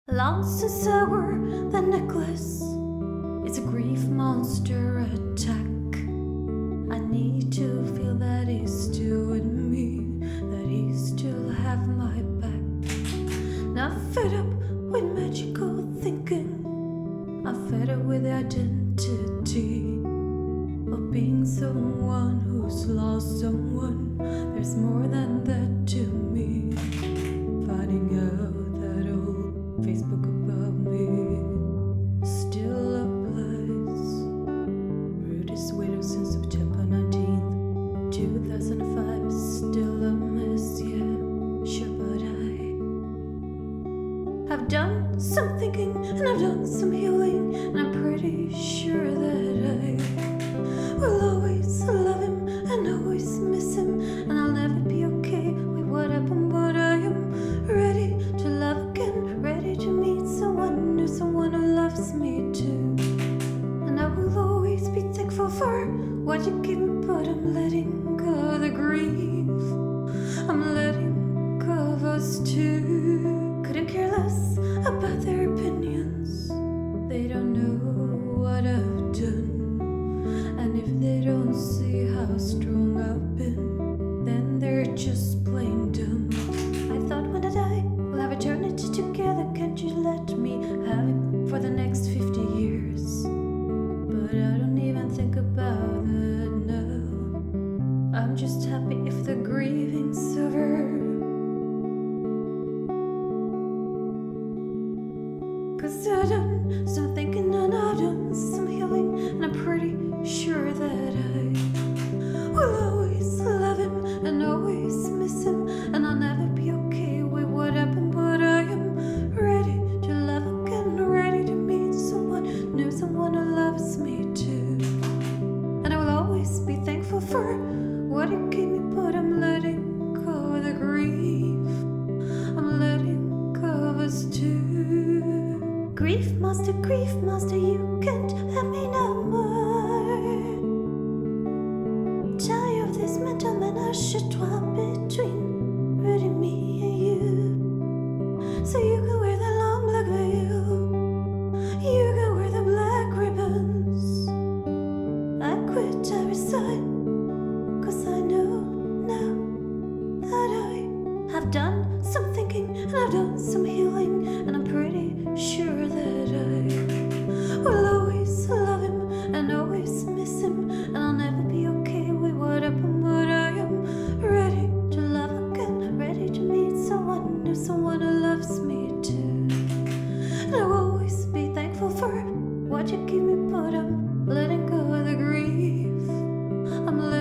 Long since I wore the necklace, it's a grief monster attack. I need to feel that he's still with me, that he still have my back. Not fed up with magical thinking, I'm fed up with the identity of being someone who's lost someone. There's more than that to me. Finding out that old Facebook about me still applies. Rudest winter since September 19th, 2005. Still a mess, yeah, sure, but I've done some thinking and I've done some healing, and I'm pretty sure that I will always love him and always miss him, and I'll never be okay with what happened, but I am ready to love again, ready to meet someone new, someone who loves me too. And I will always be thankful for what you gave me, but I'm letting go of the grief. I'm letting go of us too. Couldn't care less about their opinions. They don't know what I've done, and if they don't see how strong I've been, then they're just plain dumb. I thought when I die, we'll have eternity together. Can't you let me have it for the next 50 years? But I don't even think about that now. I'm just happy if the grieving's over. 'Cause I've done some thinking and I've done some healing, and I'm pretty sure that I will always love him and always miss him, and I'll never be okay with what happened, but I am ready to love again, ready to meet someone new, someone who loves me too. And I will always be thankful for what he gave me, but I'm letting go of the grief. I'm letting go of us too. Grief monster, you can't have me no more. Tired of this mental menage a trois between Rudy, me and you. So you can wear the long black veil, you can wear the black ribbons. I quit, I resign, 'cause I know now that I have done some thinking and I've done some healing, and I'm pretty sure that I will always love him and always miss him, and I'll never be okay with what happened, but I am ready to love again, ready to meet someone new, someone who loves me too. And I will always be thankful for what you give me, but I'm letting go of the grief. I'm